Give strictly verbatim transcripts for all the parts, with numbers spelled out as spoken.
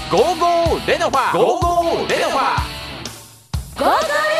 ゴーゴーレノファゴーゴーレノファゴーゴーレノファ。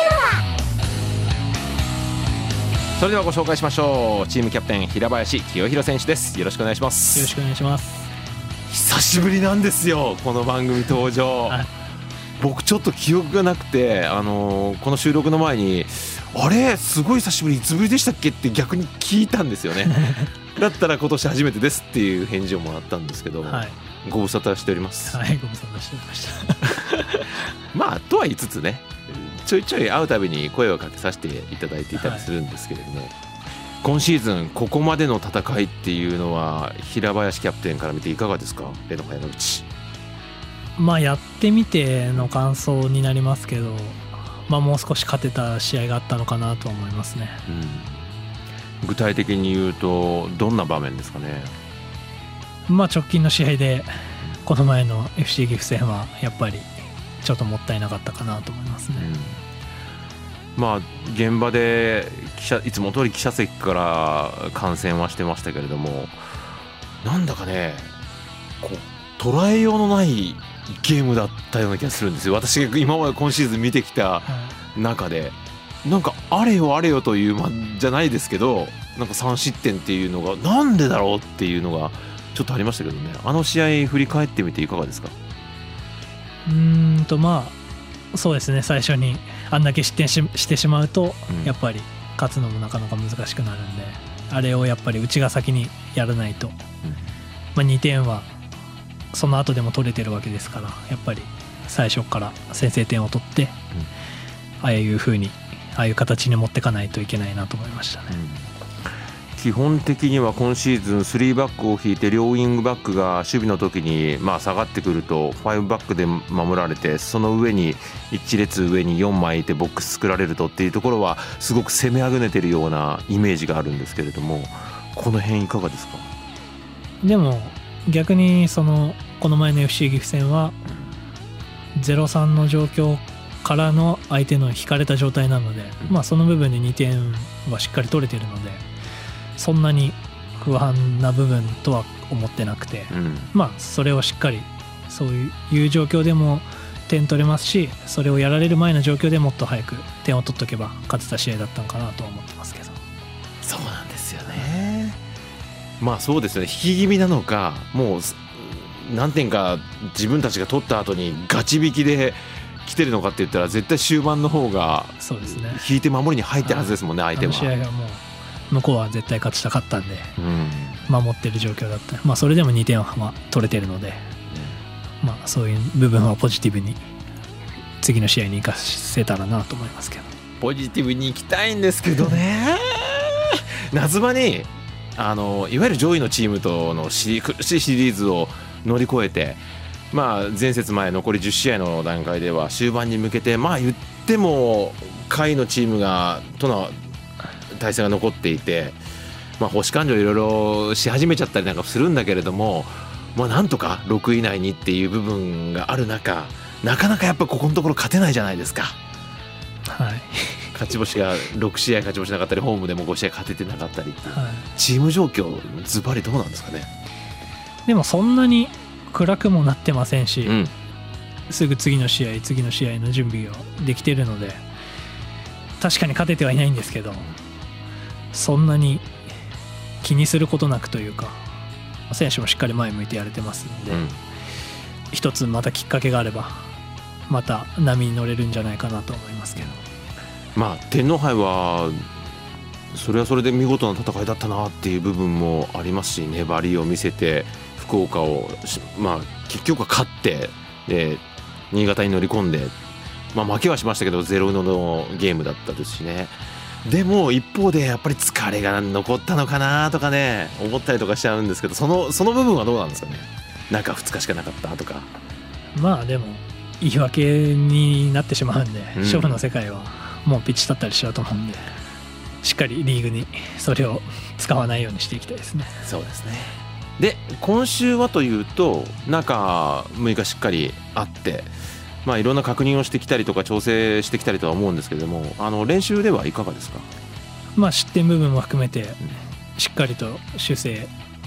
それではご紹介しましょう。チームキャプテン平林清弘選手です。よろしくお願いします。 よろしくお願いします。 久しぶりなんですよ、この番組登場、はい、僕ちょっと記憶がなくて、あのー、この収録の前にあれすごい久しぶり、いつぶりでしたっけって逆に聞いたんですよねだったら今年初めてですっていう返事をもらったんですけど、はい、ご無沙汰しております。 はい、ご無沙汰しておりましたまあとは言いつつね、ちょいちょい会うたびに声をかけさせていただいていたりするんですけれども、はい、今シーズンここまでの戦いっていうのは平林キャプテンから見ていかがですか。レノファ山口。 まあやってみての感想になりますけど、まあもう少し勝てた試合があったのかなと思いますね、 うん、具体的に言うとどんな場面ですかね。 まあ直近の試合でこの前の エフシー 岐阜戦はやっぱりちょっともったいなかったかなと思いますね、 うん、まあ現場で記者いつも通り記者席から観戦はしてましたけれども、なんだかねこう捉えようのないゲームだったような気がするんですよ。私が今まで今シーズン見てきた中で、なんかあれよあれよという間じゃないですけど、なんかさん失点っていうのがなんでだろうっていうのがちょっとありましたけどね。あの試合振り返ってみていかがですか。 うーんとまあそうですね、最初にあんだけ失点 し, してしまうと、うん、やっぱり勝つのもなかなか難しくなるんで、あれをやっぱりうちが先にやらないと、うんまあ、にてんはその後でも取れてるわけですから、やっぱり最初から先制点を取って、うん、ああいう風にああいう形に持っていかないといけないなと思いましたね、 うん、基本的には今シーズンスリーバックを引いて両ウィングバックが守備の時にまあ下がってくるとファイブバックで守られて、その上にいち列上によんまいいてボックス作られるとっていうところはすごく攻めあぐねてるようなイメージがあるんですけれども、この辺いかがですか。 でも逆にそのこの前の エフシー 岐阜戦は ゼロさん の状況からの相手の引かれた状態なので、まあその部分でにてんはしっかり取れてるので、そんなに不安な部分とは思ってなくて、まあそれをしっかりそういう状況でも点取れますし、それをやられる前の状況でもっと早く点を取っとけば勝てた試合だったのかなとは思ってますけど。 そうなんですよね。まあそうですよね、引き気味なのか、もう何点か自分たちが取った後にガチ引きで来てるのかって言ったら絶対終盤の方が引いて守りに入ってるはずですもんね。相手はあの試合がもう向こうは絶対勝ちたかったんで、うん、守ってる状況だった。まあそれでもにてんは取れてるので、うん、まあそういう部分はポジティブに次の試合に生かせたらなと思いますけど。 ポジティブに行きたいんですけどね夏場にあのいわゆる上位のチームとのし苦しいシリーズを乗り越えて、まあ前節前残りじゅっしあいの段階では終盤に向けて、まあ言っても下位のチームがとの対戦が残っていて、まあ星勘定いろいろし始めちゃったりなんかするんだけれども、まあなんとかろくい以内にっていう部分がある中、なかなかやっぱここのところ勝てないじゃないですか。 はい。 勝ち星がろくしあい勝ち星なかったり、ホームでもごしあい勝ててなかったりっていう、はい、チーム状況ズバリどうなんですかね。 でもそんなに暗くもなってませんし、 うん、 すぐ次の試合次の試合の準備ができているので、確かに勝ててはいないんですけど、そんなに気にすることなくというか、選手もしっかり前向いてやれてますんで、うん、一つまたきっかけがあればまた波に乗れるんじゃないかなと思いますけど。 まあ天皇杯はそれはそれで見事な戦いだったなっていう部分もありますし、粘りを見せて福岡を、まあ、結局は勝ってで新潟に乗り込んで、まあ、負けはしましたけどゼロのゲームだったですしね。でも一方でやっぱり疲れが残ったのかなとかね思ったりとかしちゃうんですけど、そのその部分はどうなんですかね。中ふつかしかなかったとか。 まあでも言い訳になってしまうんで、うん、勝負の世界はもうピッチ立ったりしちゃうと思うんで、しっかりリーグにそれを使わないようにしていきたいですね。 そうですね。で今週はというと中むいかしっかりあって、まあ、いろんな確認をしてきたりとか調整してきたりとは思うんですけれども、あの練習ではいかがですか。 まあ失点部分も含めてしっかりと修正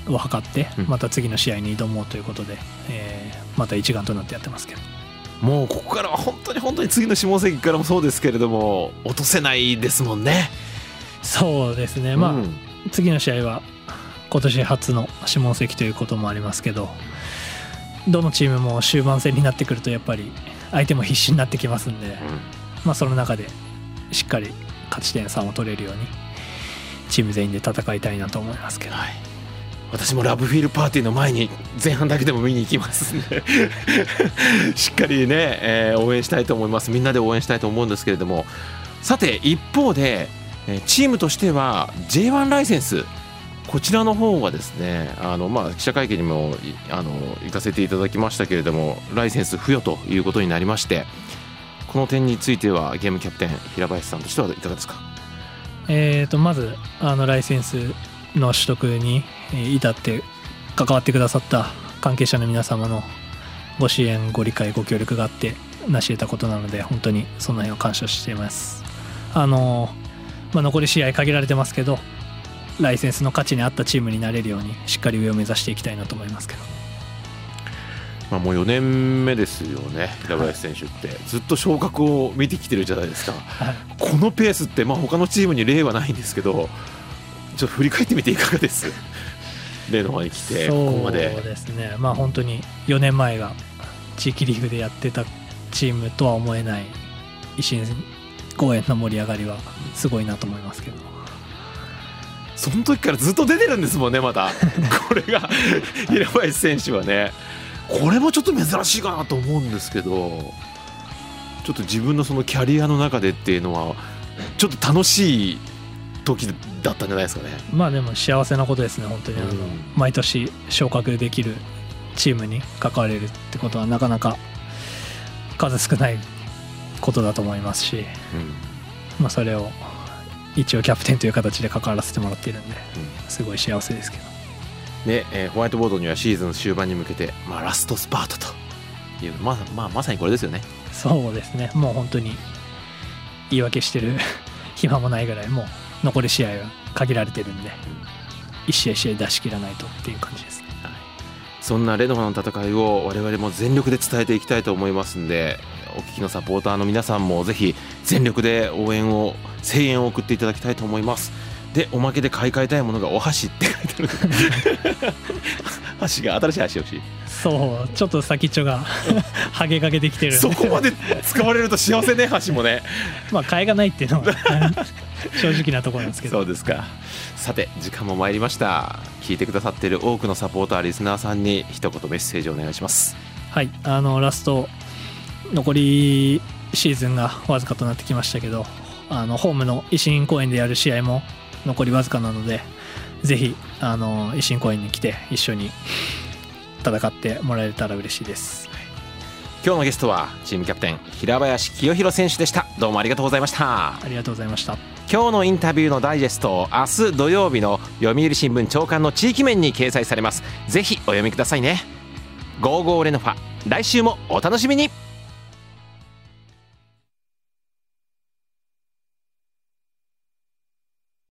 を図ってうんまた次の試合に挑もうということで、えーまた一丸となってやってますけど、 もうここからは本当に本当に次の下関からもそうですけれども落とせないですもんね。 そうですね、まあ、 うん次の試合は今年初の下関ということもありますけど、どのチームも終盤戦になってくるとやっぱり相手も必死になってきますんで、まあ、その中でしっかり勝ち点さんを取れるようにチーム全員で戦いたいなと思いますけど、 はい、私もラブフィールパーティーの前に前半だけでも見に行きますんでしっかりね、えー応援したいと思います。みんなで応援したいと思うんですけれども、さて一方でえーチームとしては ジェイワン ライセンス、こちらの方はですね、あの、まあ、記者会見にもいあの行かせていただきましたけれども、ライセンス付与ということになりまして、この点についてはゲームキャプテン平林さんとしてはいかがですか？ えー、とまずあのライセンスの取得にえー至って関わってくださった関係者の皆様のご支援ご理解ご協力があって成し得たことなので、本当にその辺を感謝しています。あのまあ、残り試合限られてますけど、ライセンスの価値に合ったチームになれるようにしっかり上を目指していきたいなと思いますけど、 まあ、もうよねんめですよね、平林選手って、ずっと昇格を見てきてるじゃないですか。 はい、 このペースって、まあ、他のチームに例はないんですけど、ちょっと振り返ってみていかがです？例の方に来てここまで。 そうですね、まあ本当によねんまえが地域リーグでやってたチームとは思えない維新公園の盛り上がりはすごいなと思いますけど、 その時からずっと出てるんですもんね、またこれが平林選手はね、これもちょっと珍しいかなと思うんですけど、ちょっと自分のそのキャリアの中でっていうのはちょっと楽しい時だったんじゃないですかね。 まあでも幸せなことですね、本当にあの、 うん毎年昇格できるチームに関われるってことはなかなか数少ないことだと思いますし、 うんまあ、それを一応キャプテンという形で関わらせてもらっているんですごい幸せですけど、 で、えーホワイトボードにはシーズン終盤に向けて、まあ、ラストスパートという、まあまあ、まさにこれですよね。 そうですね、もう本当に言い訳してる暇もないぐらい、もう残り試合は限られてるんで、一試合一試合出し切らないとっていう感じですね。 そんなレノファの戦いを我々も全力で伝えていきたいと思いますんで、お聞きのサポーターの皆さんもぜひ全力で応援を声援を送っていただきたいと思います。で、おまけで買い替えたいものがお箸って書いてある箸が新しい箸欲しい。 そう、ちょっと先っちょがハゲがけできてるんで、 そこまで使われると幸せね、箸もね。 まあ替えがないっていうのは正直なところなんですけど。 そうですか。さて時間も参りました。聞いてくださっている多くのサポーターリスナーさんに一言メッセージをお願いします。 はい、あのラスト残りシーズンがわずかとなってきましたけど、あのホームの維新公園でやる試合も残りわずかなので、ぜひあの維新公園に来て一緒に戦ってもらえたら嬉しいです。 今日のゲストはチームキャプテン平林清弘選手でした。どうもありがとうございました。 ありがとうございました。 今日のインタビューのダイジェストを明日土曜日の読売新聞朝刊の地域面に掲載されます。ぜひお読みくださいね。ゴーゴーレノファ、来週もお楽しみに。